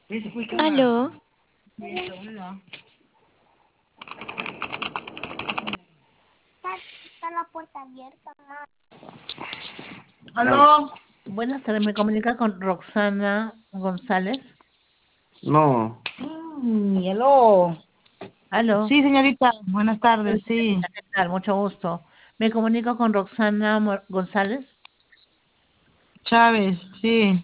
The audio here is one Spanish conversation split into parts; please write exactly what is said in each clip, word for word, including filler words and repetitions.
Aló, Está la puerta abierta. ¿Aló? Buenas tardes, me comunica con Roxana González. No. Mm, hello. Aló. Sí, señorita, buenas tardes, sí. Señorita, ¿qué tal? Mucho gusto. Me comunico con Roxana Mo- González. Chávez, sí.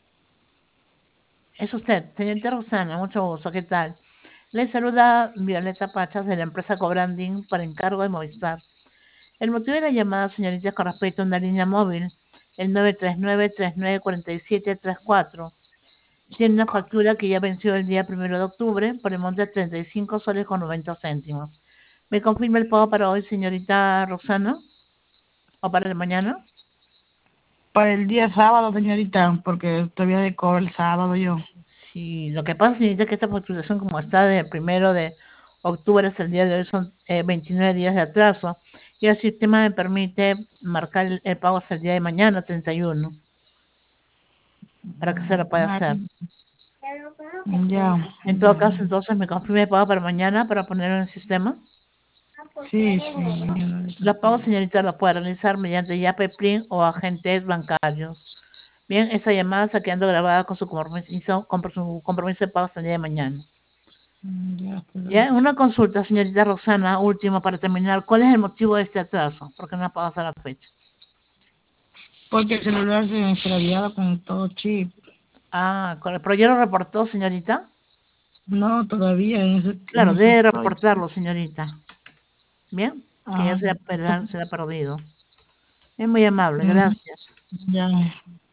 Es usted, señorita Roxana, mucho gusto. ¿Qué tal? Le saluda Violeta Pachas de la empresa Cobranding para encargo de Movistar. El motivo de la llamada, señorita, es con respecto a una línea móvil, el nueve tres nueve, tres nueve cuatro siete tres cuatro. Tiene una factura que ya venció el día primero de octubre por el monto de treinta y cinco soles con noventa céntimos. ¿Me confirma el pago para hoy, señorita Roxana? ¿O para el mañana? Para el día sábado, señorita, porque todavía de cobro el sábado yo. Sí, lo que pasa, señorita, es que esta facturación, como está del primero de octubre hasta el día de hoy, son eh, veintinueve días de atraso. Y el sistema me permite marcar el, el pago hasta el día de mañana, treinta y uno, para que se lo pueda Ah, hacer. ya. En todo caso, entonces, me confirma el pago para mañana para ponerlo en el sistema. Sí, sí. Los pagos, señorita, los puede realizar mediante Yape, Plin o agentes bancarios. Bien, esa llamada está quedando grabada con su compromiso, con su compromiso de pago hasta el día de mañana. Ya, pero- Ya, una consulta, señorita Roxana, último para terminar. ¿Cuál es el motivo de este atraso? ¿Por qué no ha pagado hasta la fecha? Porque el celular se me extraviaba con todo chip. Ah, con- ¿pero ya lo reportó, señorita? No, todavía en eso, en Claro, eso debe estoy. reportarlo, señorita. Bien, que ya Ah, se ha, perda- se ha perdido. Es muy amable, mm, gracias. ya.